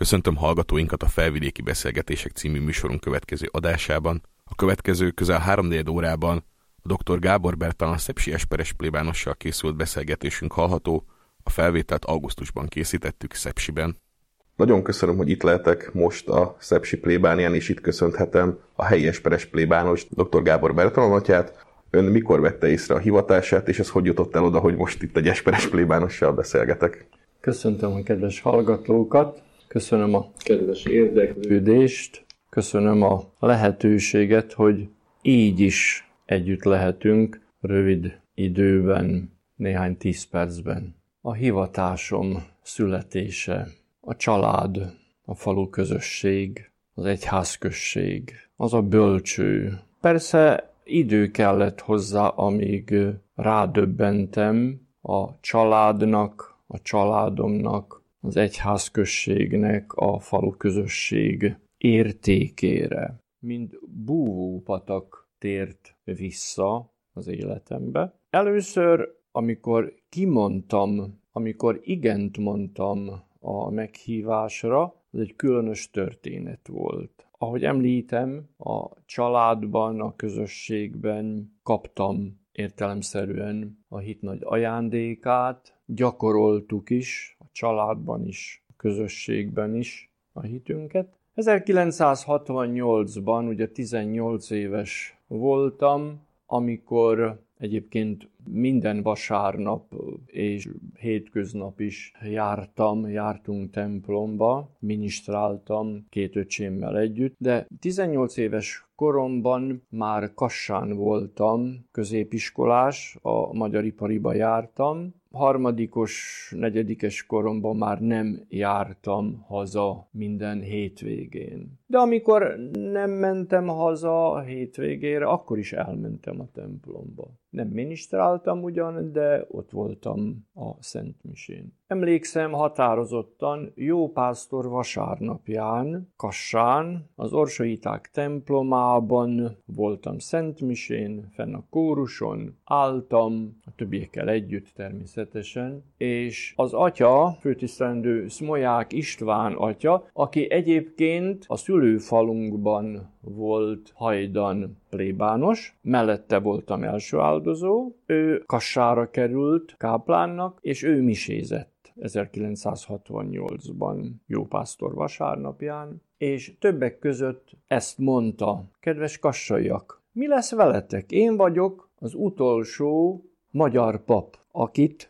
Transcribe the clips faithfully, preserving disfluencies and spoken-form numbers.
Köszöntöm hallgatóinkat a Felvidéki Beszélgetések című műsorunk következő adásában. A következő közel háromnegyed órában a doktor Gábor Bertalan szepsi esperes plébánossal készült beszélgetésünk hallható, a felvételt augusztusban készítettük Szepsiben. Nagyon köszönöm, hogy itt lehetek most a szepsi plébánián, és itt köszönhetem a helyi esperes plébános, doktor Gábor Bertalan atyát. Ön mikor vette észre a hivatását, és ez hogy jutott el oda, hogy most itt egy esperes plébánossal beszélgetek? Köszöntöm a kedves hallgatókat, köszönöm a kedves érdeklődést, köszönöm a lehetőséget, hogy így is együtt lehetünk rövid időben, néhány tíz percben. A hivatásom születése, a család, a falu közösség, az egyházközség, az a bölcső. Persze idő kellett hozzá, amíg rádöbbentem a családnak, a családomnak, az egyházközségnek, a falu közösség értékére. Mint búvópatak tért vissza az életembe. Először, amikor kimondtam, amikor igent mondtam a meghívásra, ez egy különös történet volt. Ahogy említem, a családban, a közösségben kaptam értelemszerűen a hit nagy ajándékát, gyakoroltuk is, a családban is, a közösségben is a hitünket. ezerkilencszázhatvannyolcban, ugye tizennyolc éves voltam, amikor egyébként minden vasárnap és hétköznap is jártam, jártunk templomba, minisztráltam két öcsémmel együtt, de tizennyolc éves koromban már Kassán voltam, középiskolás, a Magyar Ipariba jártam. Harmadikos, negyedikes koromban már nem jártam haza minden hétvégén. De amikor nem mentem haza a hétvégére, akkor is elmentem a templomba. Nem minisztráltam ugyan, de ott voltam a szentmisén. Emlékszem határozottan, jó pásztor vasárnapján, Kassán, az orsoiták templomában voltam szentmisén, fenn a kóruson, álltam, a többiekkel együtt természetesen, és az atya, főtisztelendő Szmolyák István atya, aki egyébként a szülőfalunkban volt hajdan plébános, mellette voltam első áldozó, ő Kassára került káplánnak, és ő misézett ezerkilencszázhatvannyolcban jópásztor vasárnapján, és többek között ezt mondta: kedves kassaiak, mi lesz veletek? Én vagyok az utolsó magyar pap, akit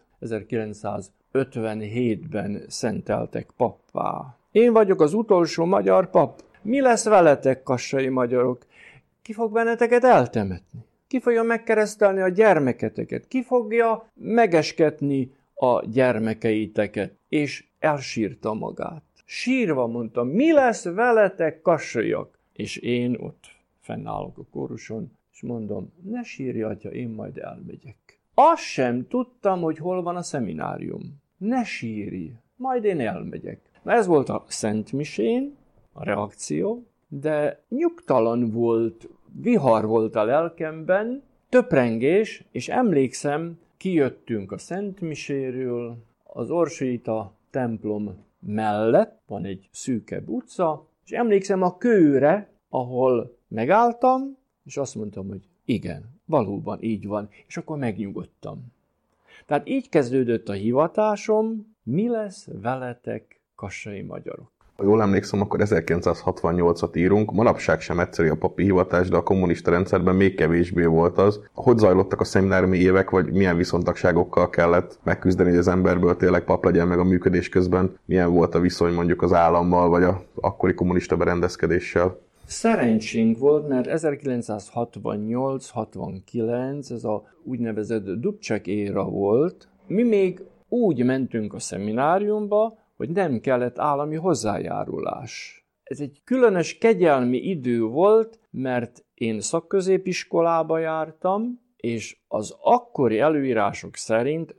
ezerkilencszázötvenhétben szenteltek pappá. Én vagyok az utolsó magyar pap. Mi lesz veletek, kassai magyarok? Ki fog benneteket eltemetni? Ki fogja megkeresztelni a gyermeketeket? Ki fogja megesketni a gyermekeiteket? És elsírta magát. Sírva mondta, mi lesz veletek, kassaiak? És én ott fennállok a kóruson, és mondom, ne sírj, atya, én majd elmegyek. Azt sem tudtam, hogy hol van a szeminárium. Ne sírj, majd én elmegyek. Na ez volt a szentmisén, a reakció, de nyugtalan volt, vihar volt a lelkemben, töprengés, és emlékszem, kijöttünk a szentmiséről, az orsoita templom mellett van egy szűkebb utca, és emlékszem a kőre, ahol megálltam, és azt mondtam, hogy igen, valóban így van, és akkor megnyugodtam. Tehát így kezdődött a hivatásom, mi lesz veletek, kassai magyarok. Ha jól emlékszem, akkor ezerkilencszázhatvannyolcat írunk, manapság sem egyszerű a papi hivatás, de a kommunista rendszerben még kevésbé volt az. Hogy zajlottak a szemináriumi évek, vagy milyen viszontagságokkal kellett megküzdeni, hogy az emberből tényleg pap legyen, meg a működés közben milyen volt a viszony mondjuk az állammal, vagy a akkori kommunista berendezkedéssel? Szerencsénk volt, mert ezerkilencszázhatvannyolc hatvankilenc, ez a úgynevezett Dubček éra volt. Mi még úgy mentünk a szemináriumba, hogy nem kellett állami hozzájárulás. Ez egy különös kegyelmi idő volt, mert én szakközépiskolába jártam, és az akkori előírások szerint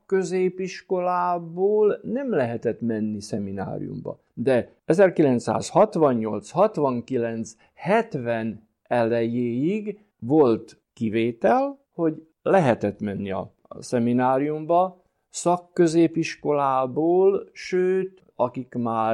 szakközépiskolából nem lehetett menni szemináriumba. De ezerkilencszázhatvannyolc hatvankilenc hetven elejéig volt kivétel, hogy lehetett menni a szemináriumba, szakközépiskolából, sőt, akik már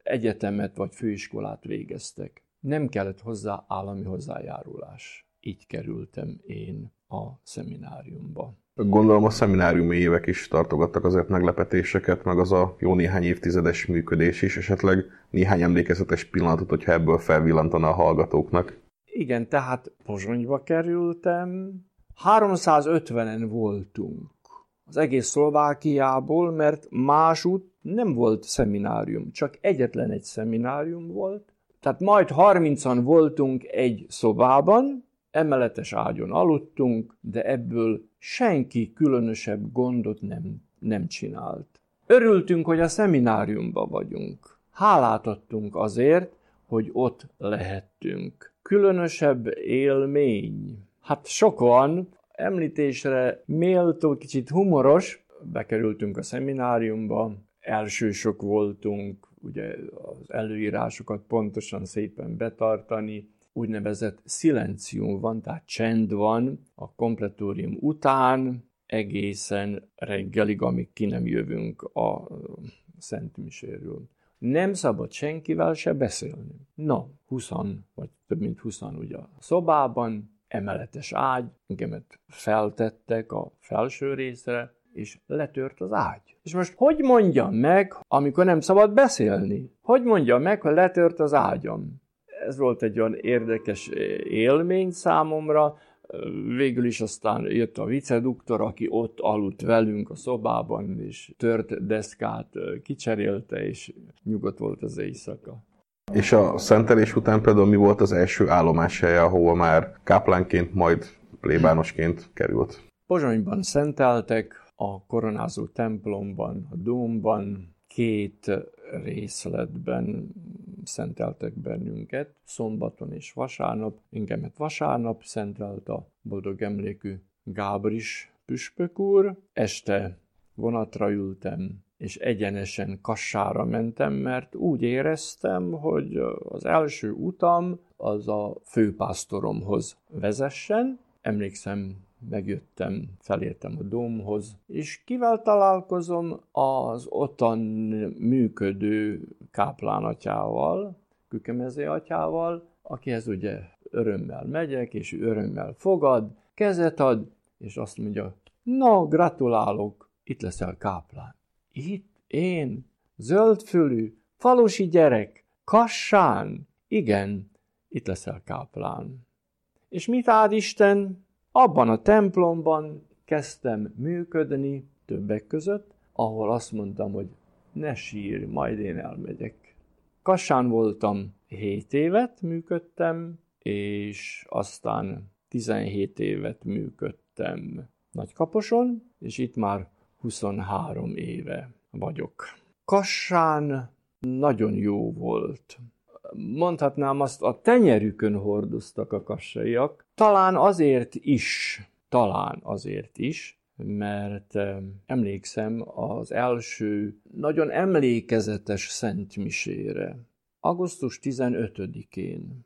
egyetemet vagy főiskolát végeztek. Nem kellett hozzá állami hozzájárulás. Így kerültem én a szemináriumba. Gondolom a szemináriumi évek is tartogattak azért meglepetéseket, meg az a jó néhány évtizedes működés is, esetleg néhány emlékezetes pillanatot, hogyha ebből felvillantana a hallgatóknak. Igen, tehát Pozsonyba kerültem, háromszázötvenen voltunk az egész Szlovákiából, mert másút nem volt szeminárium, csak egyetlen egy szeminárium volt. Tehát majd harmincan voltunk egy szobában, emeletes ágyon aludtunk, de ebből senki különösebb gondot nem, nem csinált. Örültünk, hogy a szemináriumban vagyunk. Hálát adtunk azért, hogy ott lehettünk. Különösebb élmény. Hát sok van, említésre méltó, kicsit humoros. Bekerültünk a szemináriumba, elsősök voltunk, ugye az előírásokat pontosan szépen betartani. Úgynevezett szilencium van, tehát csend van a kompletórium után, egészen reggelig, amíg ki nem jövünk a Szentmiséről. Nem szabad senkivel se beszélni. No, huszan, vagy több mint huszan ugye a szobában, emeletes ágy, engemet feltettek a felső részre, és letört az ágy. És most hogy mondjam meg, amikor nem szabad beszélni? Hogy mondjam meg, hogy letört az ágyam? Ez volt egy olyan érdekes élmény számomra. Végül is aztán jött a viceduktor, aki ott aludt velünk a szobában, és tört deszkát kicserélte, és nyugodt volt az éjszaka. És a szentelés után például mi volt az első állomáshelye, ahova már káplánként, majd plébánosként került? Pozsonyban szenteltek, a koronázó templomban, a dómban, két részletben szenteltek bennünket, szombaton és vasárnap. Engemet vasárnap szentelt a boldog emlékű Gábris püspök úr. Este vonatra ültem, és egyenesen Kassára mentem, mert úgy éreztem, hogy az első utam az a főpásztoromhoz vezessen. Emlékszem, megjöttem, felértem a dómhoz, és kivel találkozom? Az ottan működő káplánatyával, Kükemezé atyával, akihez ugye örömmel megyek, és ő örömmel fogad, kezet ad, és azt mondja, no, gratulálok, itt leszel káplán. Itt én, zöldfülű, falusi gyerek, Kassán, igen, itt leszel káplán. És mit áld Isten? Abban a templomban kezdtem működni többek között, ahol azt mondtam, hogy ne sírj, majd én elmegyek. Kassán voltam hét évet működtem, és aztán tizenhét évet működtem Nagykaposon, és itt már huszonhárom éve vagyok. Kassán nagyon jó volt. Mondhatnám azt, a tenyerükön hordoztak a kassaiak. Talán azért is, talán azért is, mert emlékszem az első nagyon emlékezetes szentmisére. augusztus tizenötödikén,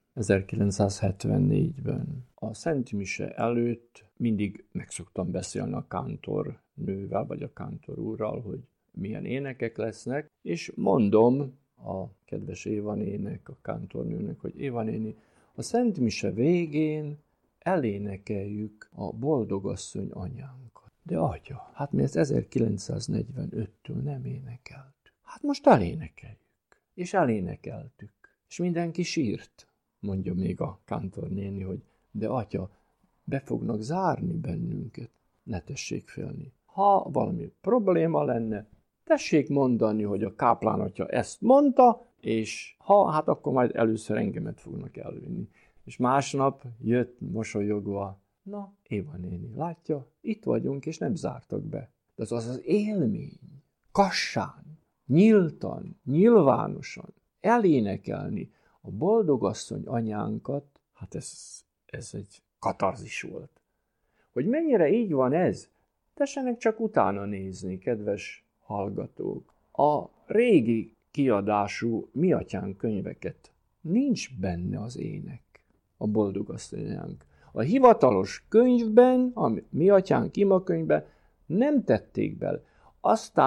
ezerkilencszázhetvennégyben. A szentmise előtt mindig meg szoktam beszélni a kántor nővel, vagy a kántor úrral, hogy milyen énekek lesznek, és mondom a kedves Éva nének, a kántornőnek, hogy Éva néni, a szentmise végén elénekeljük a boldogasszony anyánkat. De atya, hát mi ezt ezerkilencszáznegyvenöttől nem énekeltük. Hát most elénekeljük. És elénekeltük. És mindenki sírt, mondja még a kántornéni, hogy de atya, be fognak zárni bennünket. Ne tessék félni. Ha valami probléma lenne, tessék mondani, hogy a káplán atya ezt mondta, és ha, hát akkor majd először engemet fognak elvinni. És másnap jött mosolyogva, na, Éva néni, látja, itt vagyunk, és nem zártak be. De az az, az élmény, Kassán, nyíltan, nyilvánosan elénekelni a boldogasszony anyánkat, hát ez, ez egy katarzis volt. Hogy mennyire így van ez, tessenek csak utána nézni, kedves hallgatók. A régi kiadású Mi Atyánk könyveket nincs benne az ének, a boldogasszony anyánk. A hivatalos könyvben, a Mi Atyánk imakönyvben nem tették bele. Aztán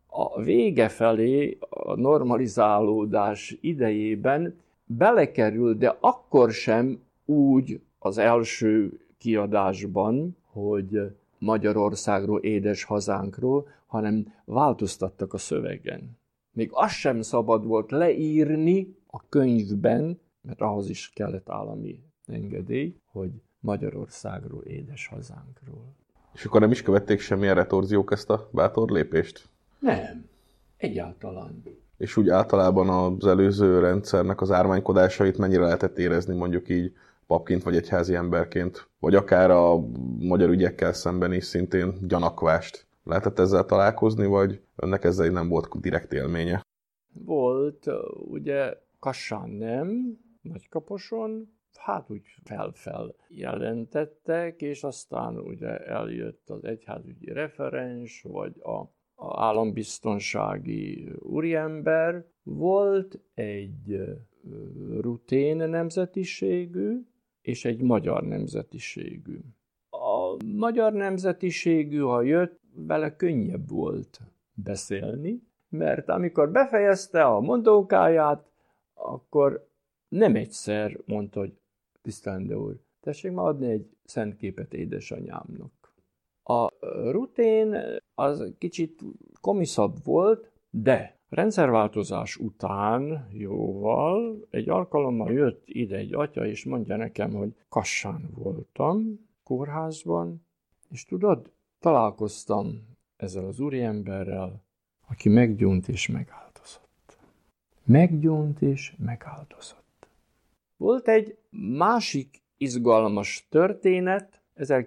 a vége felé, a normalizálódás idejében belekerült, de akkor sem úgy az első kiadásban, hogy Magyarországról, édes hazánkról, hanem változtattak a szövegen. Még azt sem szabad volt leírni a könyvben, mert ahhoz is kellett állami engedély, hogy Magyarországról, édes hazánkról. És akkor nem is követték semmilyen retorziók ezt a bátor lépést? Nem, egyáltalán. És úgy általában az előző rendszernek az ármánykodásait mennyire lehetett érezni, mondjuk így papként vagy egyházi emberként, vagy akár a magyar ügyekkel szemben is szintén gyanakvást. Lehetett ezzel találkozni, vagy önnek ezzel nem volt direkt élménye? Volt, ugye Kassán nem, Nagykaposon, hát úgy fel-fel jelentettek, és aztán ugye eljött az egyházügyi referens, vagy a, a állambiztonsági úriember. Volt egy rutén nemzetiségű, és egy magyar nemzetiségű. A magyar nemzetiségű, ha jött, vele könnyebb volt beszélni, mert amikor befejezte a mondókáját, akkor nem egyszer mondta, hogy tisztelendő úr, tessék már adni egy szent képet édesanyámnak. A rutén az kicsit komiszabb volt, de rendszerváltozás után jóval egy alkalommal jött ide egy atya, és mondja nekem, hogy Kassán voltam, kórházban, és tudod, találkoztam ezzel az úriemberrel, aki meggyónt és megáldozott. Meggyónt és megáldozott. Volt egy másik izgalmas történet,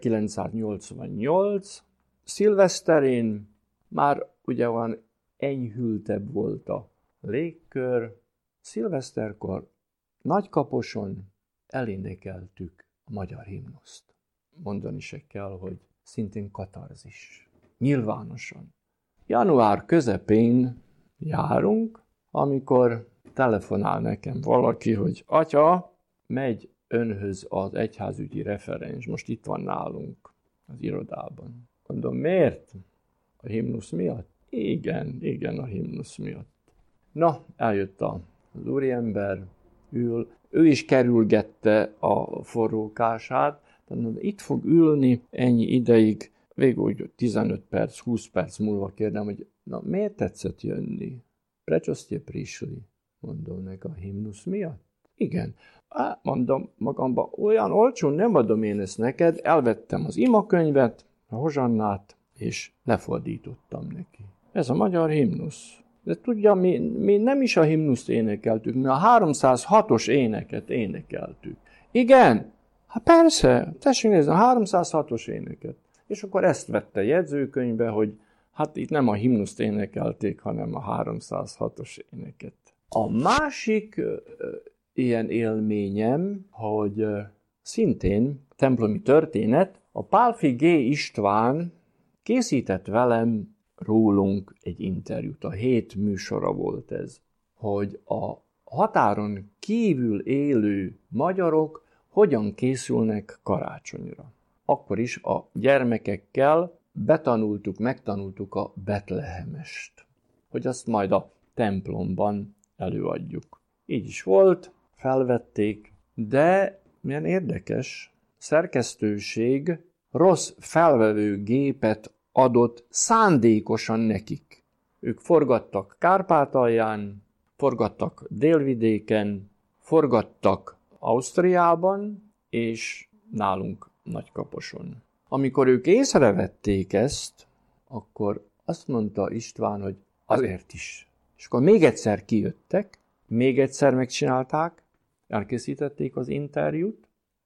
ezerkilencszáznyolcvannyolc, szilveszterén már ugye van enyhültebb volt a légkör. Szilveszterkor Nagykaposon elénekeltük a magyar himnuszt. Mondani se kell, hogy szintén katarzis. Nyilvánosan. Január közepén járunk, amikor telefonál nekem valaki, hogy atya, megy önhöz az egyházügyi referens, most itt van nálunk az irodában. Mondom, miért? A himnusz miatt? Igen, igen, a himnusz miatt. Na, eljött az úriember, ül, ő is kerülgette a forrókását, tehát itt fog ülni ennyi ideig, végül úgy tizenöt perc, húsz perc múlva kérdem, hogy na, miért tetszett jönni? Prečo ste prišli? Mondom neki, a himnusz miatt? Igen. Á, mondom magamba, olyan olcsón nem adom én ezt neked, elvettem az imakönyvet, a hozsannát, és lefordítottam neki. Ez a magyar himnusz. De tudja, mi, mi nem is a himnuszt énekeltük, mi a háromszázhatos éneket énekeltük. Igen? Hát persze, tessék nézni, a háromszázhatos éneket. És akkor ezt vette jegyzőkönyvbe, hogy hát itt nem a himnuszt énekelték, hanem a háromszázhatos éneket. A másik ö, ilyen élményem, hogy ö, szintén templomi történet, a Pálffy G. István készített velem rólunk egy interjút, a hét műsora volt ez, hogy a határon kívül élő magyarok hogyan készülnek karácsonyra. Akkor is a gyermekekkel betanultuk, megtanultuk a betlehemest, hogy azt majd a templomban előadjuk. Így is volt, felvették, de milyen érdekes, szerkesztőség rossz felvevő gépet adott szándékosan nekik. Ők forgattak Kárpátalján, forgattak Délvidéken, forgattak Ausztriában, és nálunk Nagykaposon. Amikor ők észrevették ezt, akkor azt mondta István, hogy azért is. És akkor még egyszer kijöttek, még egyszer megcsinálták, elkészítették az interjút,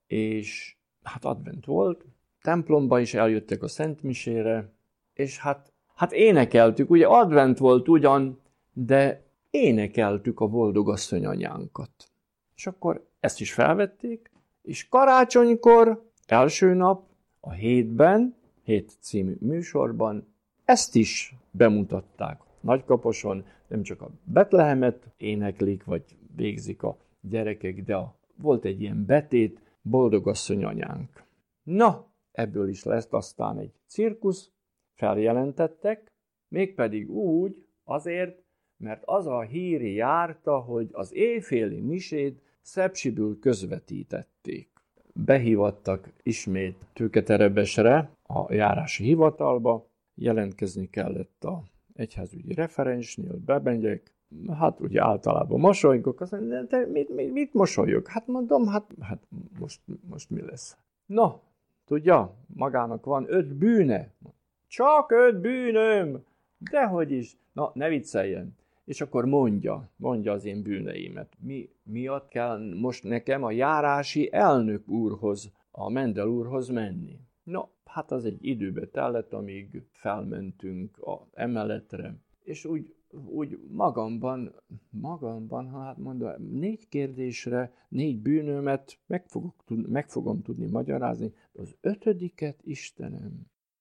és hát advent volt, templomba is eljöttek a szentmisére, és hát, hát énekeltük, ugye advent volt ugyan, de énekeltük a boldogasszony anyánkat. És akkor ezt is felvették, és karácsonykor, első nap, a hétben, hét című műsorban, ezt is bemutatták. Nagykaposon nem csak a Betlehemet éneklik, vagy végzik a gyerekek, de a, volt egy ilyen betét, boldogasszony anyánk. Na, ebből is lesz aztán egy cirkusz, feljelentettek, mégpedig úgy, Azért, mert az a hír járta, hogy az éjféli misét Szepsiből közvetítették. Behívattak ismét Tőketerebesre, a járási hivatalba, jelentkezni kellett a egyházügyi referensnél, bemegyek, hát ugye általában mosolygok, azt mondja, de mit, mit, mit mosolyog? Hát mondom, hát, hát most, most mi lesz? No, tudja, magának van öt bűne. Csak öt bűnöm! Dehogy is. Na, ne vicceljen. És akkor mondja, mondja az én bűneimet. Mi miatt kell most nekem a járási elnök úrhoz, a Mendel úrhoz menni? No, hát az egy időbe tellett, amíg felmentünk az emeletre, és úgy, úgy magamban, magamban, hát mondom, négy kérdésre, négy bűnömet meg, fogok, meg fogom tudni magyarázni, de az ötödiket, Istenem.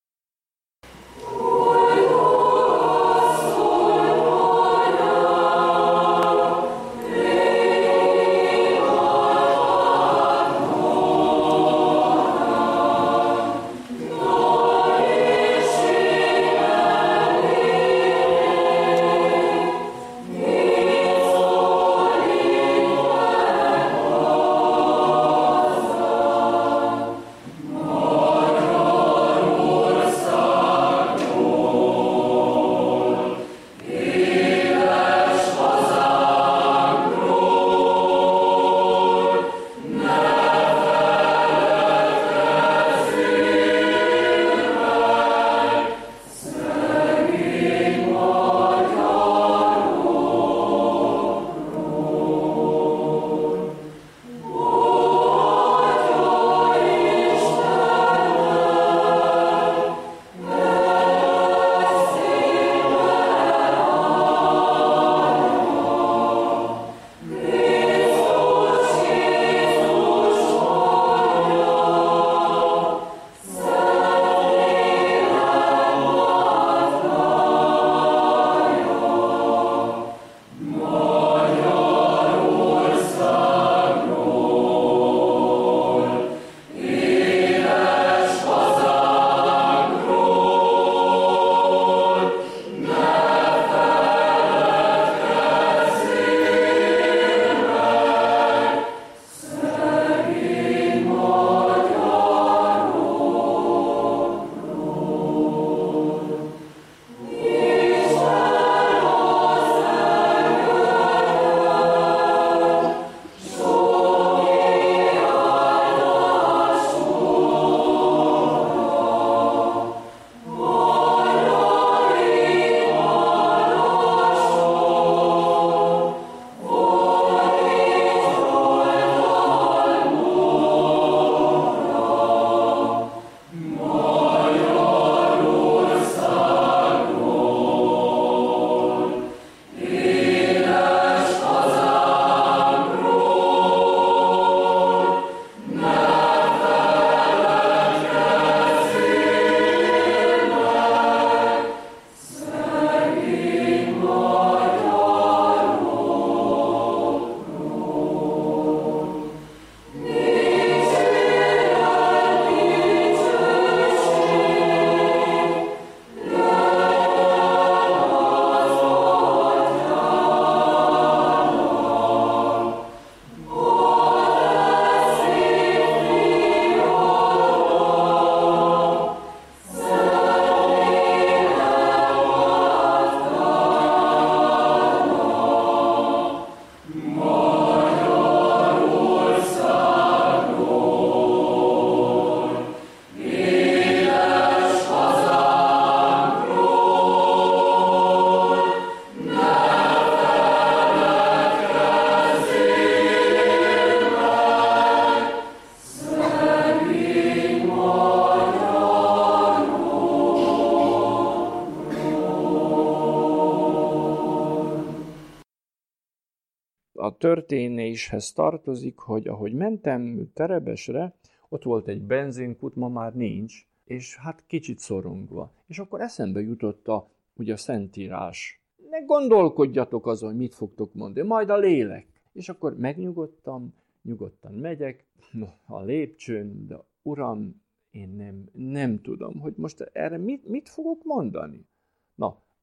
A történéshez tartozik, hogy ahogy mentem Terebesre, ott volt egy benzinkút, ma már nincs, és hát kicsit szorongva. És akkor eszembe jutott a, ugye a Szentírás. Ne gondolkodjatok azon, hogy mit fogtok mondani, majd a lélek. És akkor megnyugodtam, nyugodtan megyek a lépcsőn, de Uram, én nem, nem tudom, hogy most erre mit, mit fogok mondani. Na,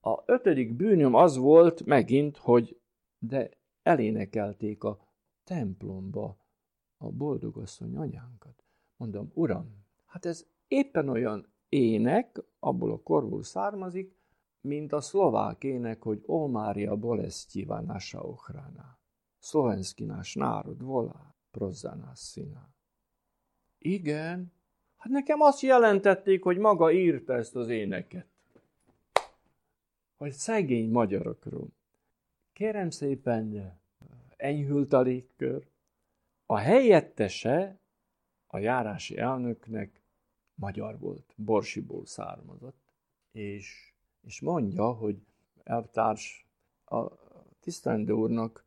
A ötödik bűnöm az volt megint, hogy de elénekelték a templomba a boldogasszony anyánkat. Mondom, uram, hát ez éppen olyan ének, abból a korból származik, mint a szlovák ének, hogy Ó Mária bolestiva naša ochrana. Szlovenski náš národ volá, prozza nás syna. Igen, hát nekem azt jelentették, hogy maga írta ezt az éneket. Hogy szegény magyarokról. Kérem szépen, enyhült a légkör. A helyettese a járási elnöknek magyar volt, Borsiból származott, és, és mondja, hogy elvtárs, a tisztelendő úrnak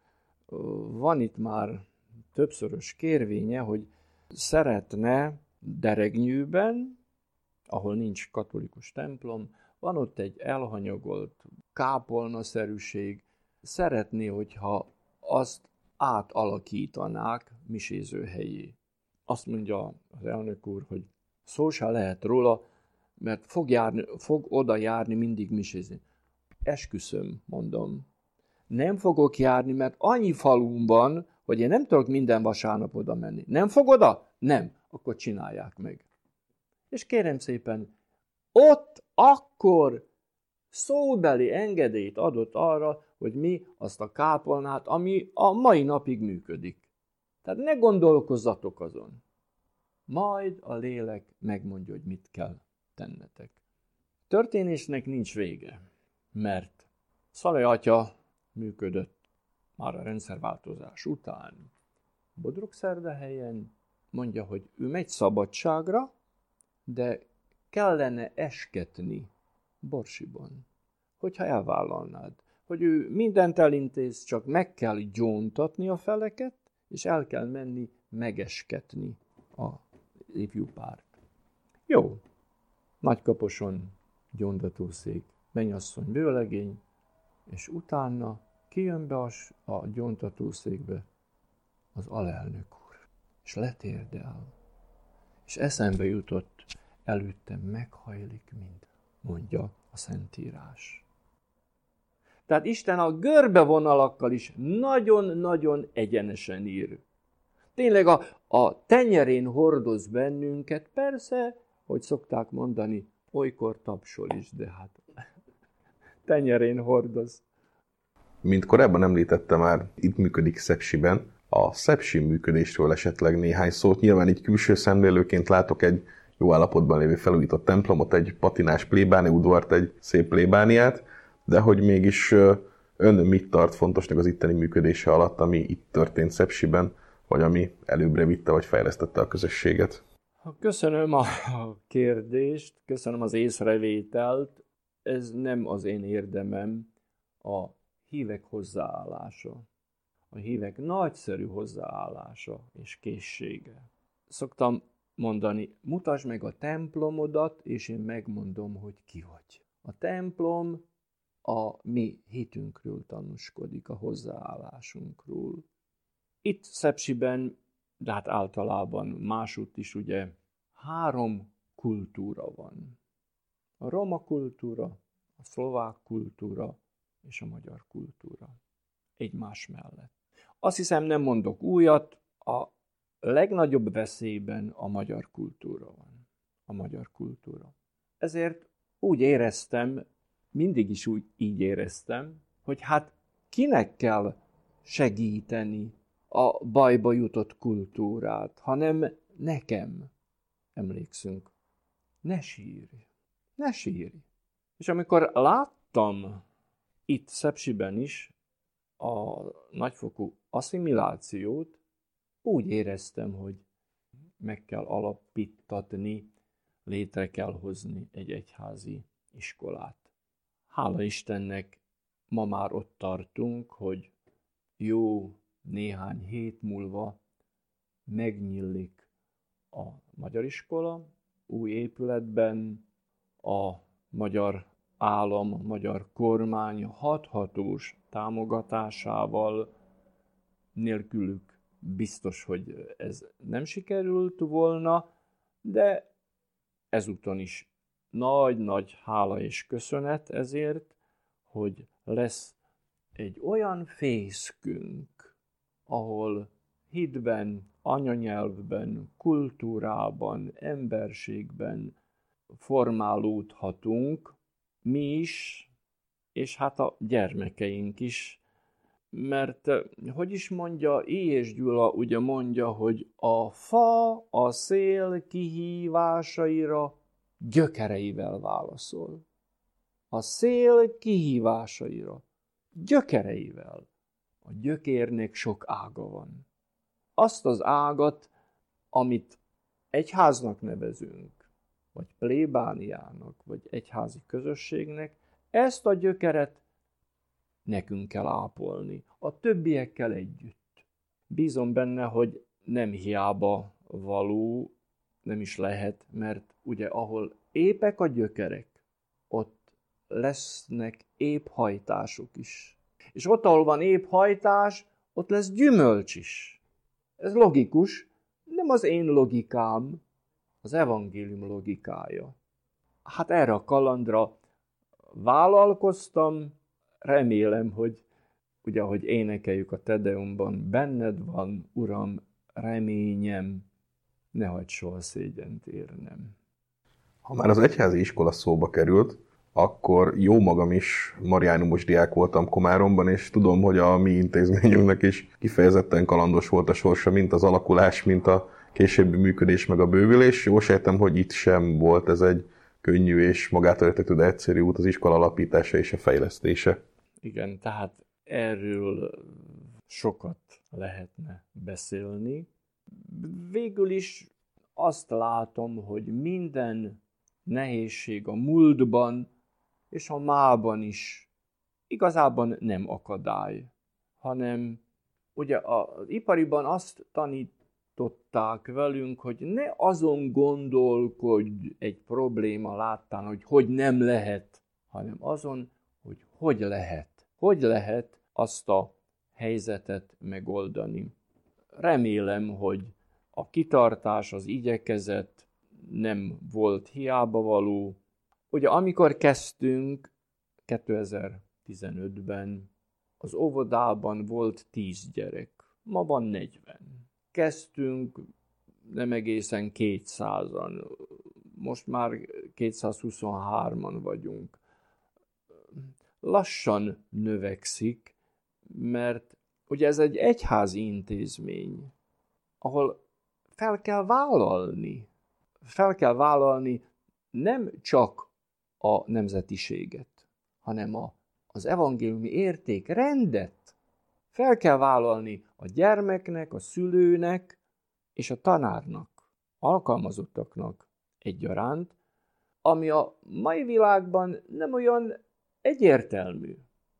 van itt már többszörös kérvénye, hogy szeretne Deregnyűben, ahol nincs katolikus templom, van ott egy elhanyagolt kápolnaszerűség, szeretné, hogyha azt átalakítanák misézőhelyé. Azt mondja az elnök úr, hogy szó se lehet róla, mert fog, járni, fog oda járni mindig misézni. Esküszöm, mondom. Nem fogok járni, mert annyi falumban, hogy én nem tudok minden vasárnap oda menni. Nem fog oda? Nem. Akkor csinálják meg. És kérem szépen, ott akkor szóbeli engedélyt adott arra, hogy mi azt a kápolnát, ami a mai napig működik. Tehát ne gondolkozzatok azon. Majd a lélek megmondja, hogy mit kell tennetek. Történésnek nincs vége, mert Szalai atya működött már a rendszerváltozás után. Bodrogszerdahelyen mondja, hogy ő megy szabadságra, de kellene esketni Borsiban, hogyha elvállalnád, hogy ő mindent elintéz, csak meg kell gyóntatni a feleket, és el kell menni megesketni a ifjú párt. Jó, Nagykaposon gyóntatószék, mennyasszony vőlegény, és utána kijön be a, a gyóntatószékbe az alelnök úr, és letérdel, és eszembe jutott, előttem meghajlik mind, mondja a Szentírás. Tehát Isten a görbevonalakkal is nagyon-nagyon egyenesen ír. Tényleg a, a tenyerén hordoz bennünket, persze, hogy szokták mondani, olykor tapsol is, de hát tenyerén hordoz. Mint korábban említette már, itt működik Szepsiben. A szepsi működésről esetleg néhány szót. Nyilván így külső szemlélőként látok egy jó állapotban lévő felújított templomot, egy patinás plébáni udvart, egy szép plébániát, de hogy mégis ön mit tart fontosnak az itteni működése alatt, ami itt történt Szepsiben, vagy ami előbbre vitte, vagy fejlesztette a közösséget? Köszönöm a kérdést, köszönöm az észrevételt. Ez nem az én érdemem, a hívek hozzáállása. A hívek nagyszerű hozzáállása és készsége. Szoktam mondani, mutasd meg a templomodat, és én megmondom, hogy ki vagy. A templom a mi hitünkről tanúskodik, a hozzáállásunkról. Itt Szepsiben, de hát általában másutt is ugye három kultúra van. A roma kultúra, a szlovák kultúra és a magyar kultúra. Egymás mellett. Azt hiszem, nem mondok újat, a legnagyobb veszélyben a magyar kultúra van. A magyar kultúra. Ezért úgy éreztem, mindig is úgy így éreztem, hogy hát kinek kell segíteni a bajba jutott kultúrát, hanem nekem. Emlékszünk, ne sírj, ne sírj. És amikor láttam itt Szepsiben is a nagyfokú asszimilációt, úgy éreztem, hogy meg kell alapítatni, létre kell hozni egy egyházi iskolát. Hála Istennek, ma már ott tartunk, hogy jó néhány hét múlva megnyílik a magyar iskola, új épületben a magyar állam, a magyar kormány hathatós támogatásával, nélkülük biztos, hogy ez nem sikerült volna, de ezúton is nagy-nagy hála és köszönet ezért, hogy lesz egy olyan fészkünk, ahol hitben, anyanyelvben, kultúrában, emberségben formálódhatunk, mi is, és hát a gyermekeink is. Mert, hogy is mondja, Éjes Gyula ugye mondja, hogy a fa a szél kihívásaira gyökereivel válaszol. A szél kihívásaira gyökereivel. A gyökérnek sok ága van. Azt az ágat, amit egyháznak nevezünk, vagy plébániának, vagy egyházi közösségnek, ezt a gyökeret nekünk kell ápolni, a többiekkel együtt. Bízom benne, hogy nem hiába való, nem is lehet, mert ugye ahol épek a gyökerek, ott lesznek épp hajtások is. És ott, ahol van épp hajtás, ott lesz gyümölcs is. Ez logikus, nem az én logikám, az evangélium logikája. Hát erre a kalandra vállalkoztam, remélem, hogy ugye, ahogy énekeljük a Te Deumban, benned van, Uram, reményem, ne hagyd soha szégyent érnem. Ha már az egyházi iskola szóba került, akkor jó magam is mariánumos diák voltam Komáromban, és tudom, hogy a mi intézményünknek is kifejezetten kalandos volt a sorsa, mint az alakulás, mint a későbbi működés, meg a bővülés. Jól sejtem, hogy itt sem volt ez egy könnyű és magától értetődő egyszerű út, az iskola alapítása és a fejlesztése. Igen, tehát erről sokat lehetne beszélni. Végül is azt látom, hogy minden nehézség a múltban és a mában is igazában nem akadály, hanem ugye az ipariban azt tanították velünk, hogy ne azon gondolkodj egy probléma láttán, hogy hogy nem lehet, hanem azon, hogy hogy lehet. Hogy lehet azt a helyzetet megoldani. Remélem, hogy a kitartás, az igyekezet nem volt hiába való. Ugye amikor kezdtünk kétezer-tizenötben, az óvodában volt tíz gyerek, ma van negyven. Kezdtünk nem egészen kétszázan, most már kétszázhuszonhárman vagyunk. Lassan növekszik, mert ugye ez egy egyházi intézmény, ahol fel kell vállalni, fel kell vállalni nem csak a nemzetiséget, hanem a, az evangéliumi értékrendet. Fel kell vállalni a gyermeknek, a szülőnek és a tanárnak, alkalmazottaknak egyaránt, ami a mai világban nem olyan egyértelmű.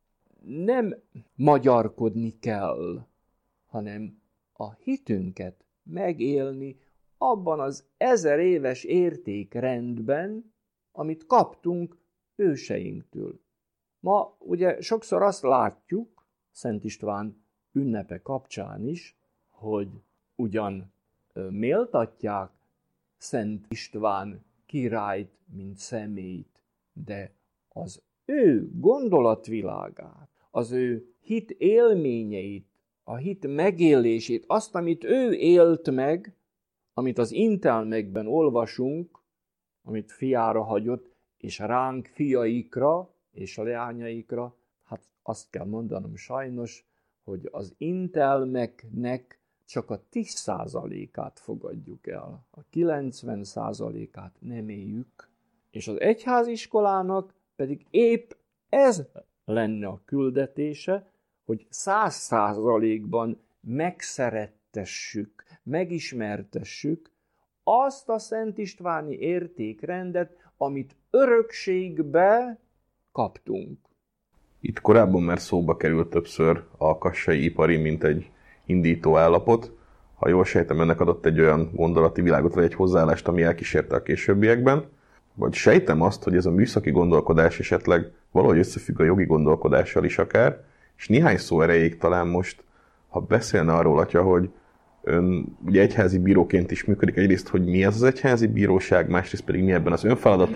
Nem magyarkodni kell, hanem a hitünket megélni abban az ezer éves értékrendben, amit kaptunk őseinktől. Ma ugye sokszor azt látjuk, Szent István ünnepe kapcsán is, hogy ugyan méltatják Szent István királyt, mint személyt, de az ő gondolatvilágát, az ő hit élményeit, a hit megélését, azt, amit ő élt meg, amit az intelmekben olvasunk, amit fiára hagyott, és ránk fiaikra és a leányaikra, hát azt kell mondanom sajnos, hogy az intelmeknek csak a tíz százalékát fogadjuk el, a kilencven százalékát nem éljük, és az egyháziskolának pedig épp ez lenne a küldetése, hogy száz százalékban megszerettessük, megismertessük azt a Szent Istváni értékrendet, amit örökségbe kaptunk. Itt korábban már szóba került többször a kassai ipari, mint egy indító állapot. Ha jól sejtem, ennek adott egy olyan gondolati világot, vagy egy hozzáállást, ami elkísérte a későbbiekben. Vagy sejtem azt, hogy ez a műszaki gondolkodás esetleg valahogy összefügg a jogi gondolkodással is akár, és néhány szó erejéig talán most, ha beszélne arról, atya, hogy ön ugye egyházi bíróként is működik, egyrészt, hogy mi ez az egyházi bíróság, másrészt pedig mi ebben az önfeladata,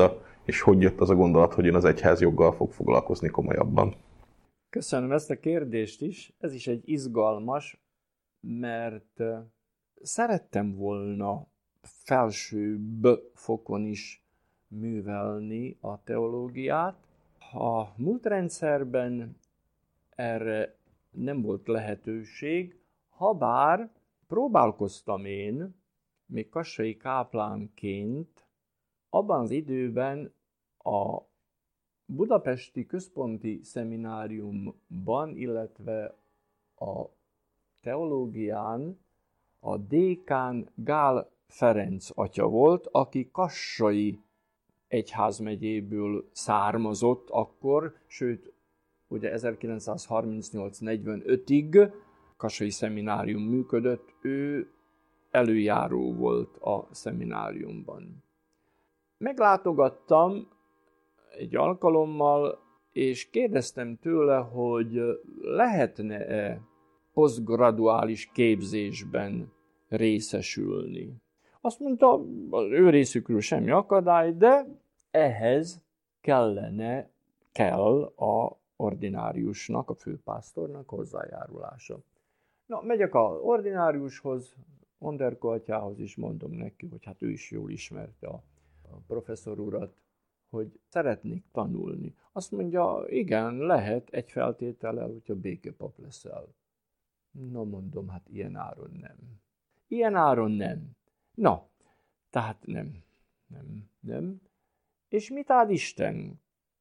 és hogy jött az a gondolat, hogy ön az egyházjoggal fog foglalkozni komolyabban? Köszönöm ezt a kérdést is. Ez is egy izgalmas, mert szerettem volna felsőbb fokon is művelni a teológiát. A múlt rendszerben erre nem volt lehetőség, habár próbálkoztam én, még kassai káplánként, abban az időben a budapesti központi szemináriumban, illetve a teológián a dékán Gál Ferenc atya volt, aki kassai egyházmegyéből származott akkor, sőt, ugye ezerkilencszázharmincnyolc negyvenötig kassai szeminárium működött, ő előjáró volt a szemináriumban. Meglátogattam egy alkalommal, és kérdeztem tőle, hogy lehetne-e posztgraduális képzésben részesülni. Azt mondta, az ő részükről semmi akadály, de ehhez kellene, kell a ordináriusnak, a főpásztornak hozzájárulása. Na, megyek a ordináriushoz, Onderko atyához is, mondom neki, hogy hát ő is jól ismerte a, a professzor urat, hogy szeretnék tanulni. Azt mondja, igen, lehet egy feltétellel, hogyha béképap leszel. Na, mondom, hát ilyen áron nem. Ilyen áron nem. Na, tehát nem, nem, nem. És mit áld Isten?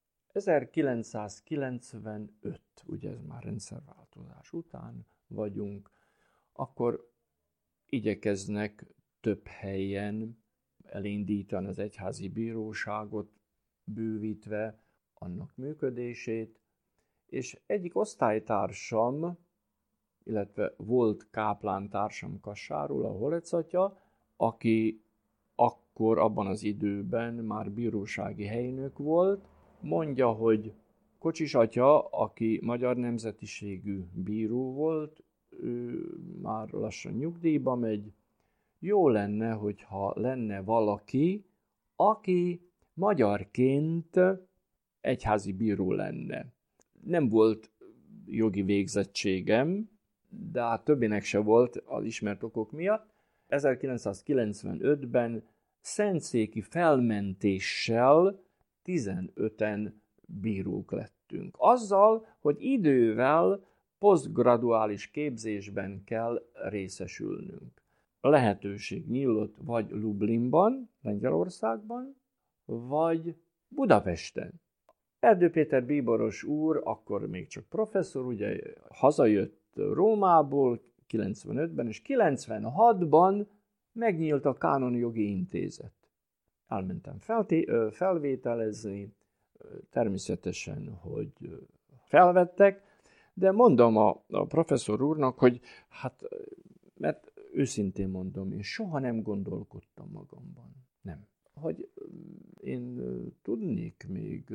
ezerkilencszázkilencvenöt, ugye ez már rendszerváltozás után vagyunk, akkor igyekeznek több helyen elindítani az egyházi bíróságot, bővítve annak működését, és egyik osztálytársam, illetve volt káplántársam Kassáról, a Holec atya, aki akkor abban az időben már bírósági helynök volt, mondja, hogy Kocsis atya, aki magyar nemzetiségű bíró volt, ő már lassan nyugdíjba megy, jó lenne, hogyha lenne valaki, aki magyarként egyházi bíró lenne. Nem volt jogi végzettségem, de hát többének se volt az ismert okok miatt. ezerkilencszázkilencvenötben szentszéki felmentéssel tizenöten bírók lettünk. Azzal, hogy idővel posztgraduális képzésben kell részesülnünk. A lehetőség nyílt vagy Lublinban, Lengyelországban, vagy Budapesten. Erdő Péter bíboros úr, akkor még csak professzor, ugye hazajött Rómából kilencvenötben, és kilencvenhatban megnyílt a Kánonjogi Intézet. Elmentem felté- felvételezni, természetesen, hogy felvettek, de mondom a, a professzor úrnak, hogy hát, mert őszintén mondom, én soha nem gondolkodtam magamban. Nem. Hogy én tudnék még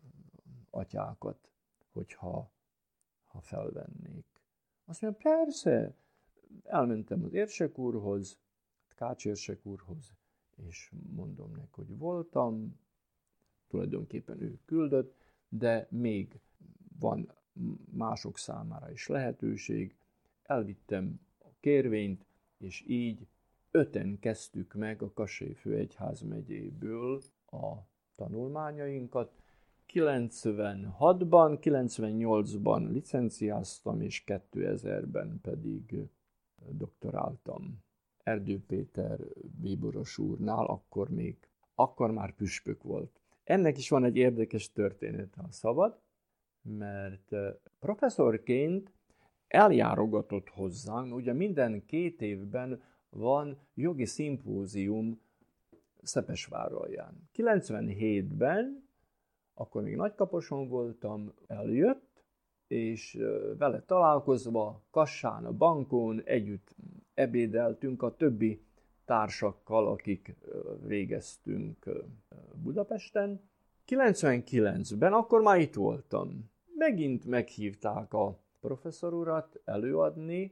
atyákat, hogyha ha felvennék. Azt mondja, persze, elmentem az érsek úrhoz, Kács érsek úrhoz, és mondom neki, hogy voltam, tulajdonképpen ő küldött, de még van mások számára is lehetőség. Elvittem a kérvényt, és így öten kezdtük meg a Kassai Főegyházmegyéből a tanulmányainkat. kilencvenhatban, kilencvennyolcban licenciáztam, és kétezerben pedig doktoráltam. Erdő Péter bíboros úrnál, akkor még, akkor már püspök volt. Ennek is van egy érdekes történet, ha szabad, mert professzorként eljárogatott hozzánk, ugye minden két évben van jogi szimpózium Szepesváralján. kilencvenhétben, akkor még Nagykaposon voltam, eljött, és vele találkozva Kassán a bankon együtt ebédeltünk a többi társakkal, akik végeztünk Budapesten. kilencvenkilencben, akkor már itt voltam. Megint meghívták a professzor urat előadni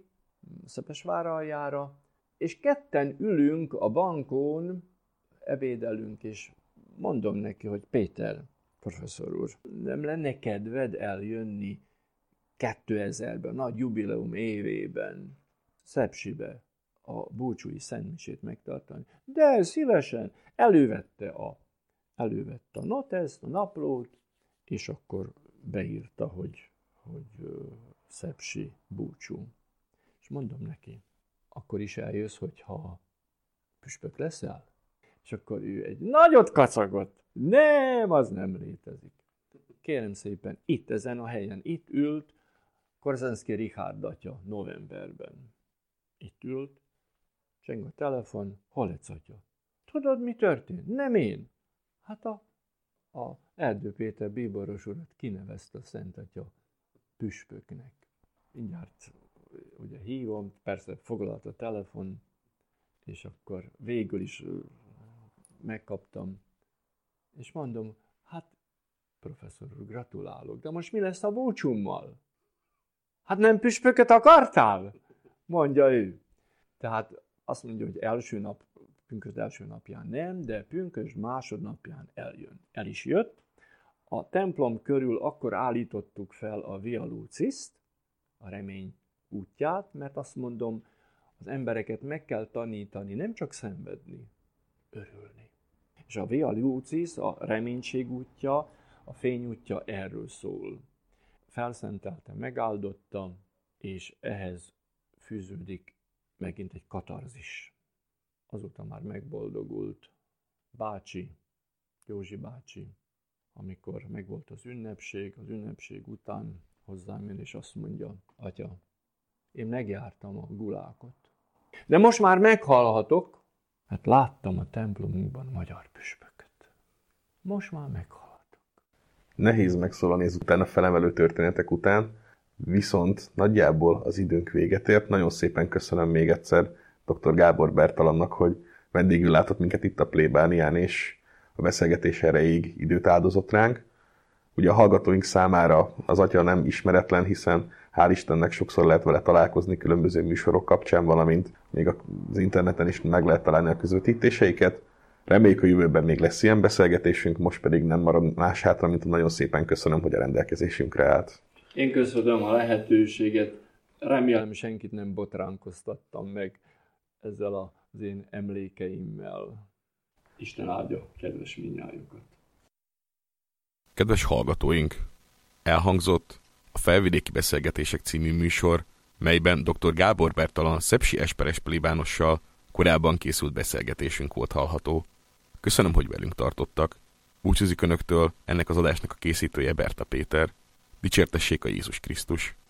Szepesváraljára, és ketten ülünk a bankon, ebédelünk, és mondom neki, hogy Péter, professzor úr, nem lenne kedved eljönni kétezerben, nagy jubileum évében, Szepsibe a búcsúi szentmisét megtartani. De szívesen elővette a, elővette a noteszt, a naplót, és akkor beírta, hogy, hogy uh, szepsi búcsú. És mondom neki, akkor is eljössz, hogyha püspök leszel? És akkor ő egy nagyot kacagott. Nem, az nem létezik. Kérem szépen, itt ezen a helyen, itt ült Korzanszky Richárd atya novemberben. Itt ült, cseng a telefon, Holec atya. Tudod, mi történt? Nem én. Hát a, a Erdő Péter bíboros urat kinevezte a Szent Atya püspöknek. Mindjárt ugye hívom, persze foglalt a telefon, és akkor végül is megkaptam. És mondom, hát professzor úr, gratulálok, de most mi lesz a búcsúmmal? Hát nem püspököt akartál? Mondja ő. Tehát azt mondja, hogy első nap, pünkösd első napján nem, de pünkösd másodnapján eljön. El is jött. A templom körül akkor állítottuk fel a Via Lucis-t, a remény útját, mert azt mondom, az embereket meg kell tanítani, nem csak szenvedni, örülni. És a Via Lucis, a reménység útja, a fény útja erről szól. Felszentelte, megáldotta, és ehhez fűződik megint egy katarzis. Azóta már megboldogult bácsi, Józsi bácsi, amikor megvolt az ünnepség, az ünnepség után hozzám jön, és azt mondja, atya, én megjártam a gulákot. De most már meghalhatok, hát láttam a templomunkban magyar püspököt. Most már meghalhatok. Nehéz megszólalni ezután a felemelő történetek után, viszont nagyjából az időnk véget ért. Nagyon szépen köszönöm még egyszer doktor Gábor Bertalannak, hogy vendégül látott minket itt a plébánián, és a beszélgetés erejéig időt áldozott ránk. Ugye a hallgatóink számára az atya nem ismeretlen, hiszen hál' Istennek sokszor lehet vele találkozni különböző műsorok kapcsán, valamint még az interneten is meg lehet találni a közvetítéseiket. Reméljük, a jövőben még lesz ilyen beszélgetésünk, most pedig nem marad más hátra, mint nagyon szépen köszönöm, hogy a rendelkezésünkre állt. Én köszönöm a lehetőséget, remélem senkit nem botránkoztattam meg ezzel az én emlékeimmel. Isten áldja kedves mindnyájukat. Kedves hallgatóink! Elhangzott a Felvidéki Beszélgetések című műsor, melyben doktor Gábor Bertalan szepsi esperes plébánossal korábban készült beszélgetésünk volt hallható. Köszönöm, hogy velünk tartottak. Búcsúzik önöktől ennek az adásnak a készítője Berta Péter. Dicsértessék a Jézus Krisztus!